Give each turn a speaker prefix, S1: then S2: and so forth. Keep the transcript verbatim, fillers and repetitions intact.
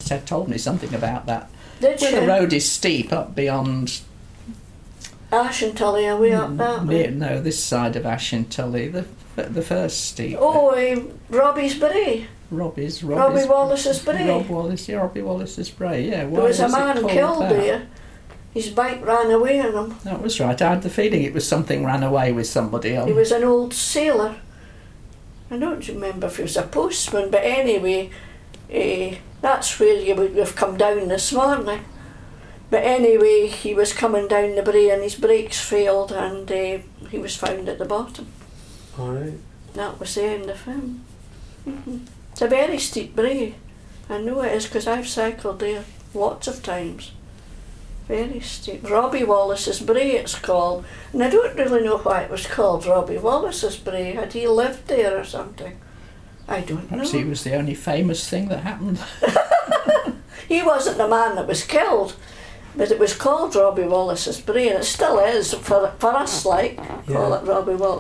S1: said told me something about that.
S2: Did
S1: Where
S2: she?
S1: the road is steep up beyond.
S2: Ashentully, are we up that way?
S1: Near, no, this side of Ashentully, the the first steep.
S2: Oh, uh, Robbie's Bray.
S1: Robbie's,
S2: Robbie
S1: Robbie's
S2: Wallace's Bray.
S1: Rob Wallace, yeah, Robbie Wallace's Bray, yeah. Why
S2: There was a
S1: was it
S2: man
S1: called
S2: killed
S1: that?
S2: there. His bike ran away on him.
S1: That was right. I had the feeling it was something ran away with somebody on.
S2: He was an old sailor. I don't remember if he was a postman, but anyway, uh, that's where you would have come down this morning. But anyway, he was coming down the Bray and his brakes failed and uh, he was found at the bottom.
S3: Alright.
S2: That was the end of him. Mm-hmm. It's a very steep Bray. I know it is because I've cycled there lots of times. Very steep. Robbie Wallace's Bray it's called. And I don't really know why it was called Robbie Wallace's Bray. Had he lived there or something? I don't
S1: Perhaps
S2: know.
S1: he was the only famous thing that happened.
S2: He wasn't the man that was killed, but it was called Robbie Wallace's Bray, and it still is for, for us, like, call
S3: Yeah.
S2: it Robbie Wallace.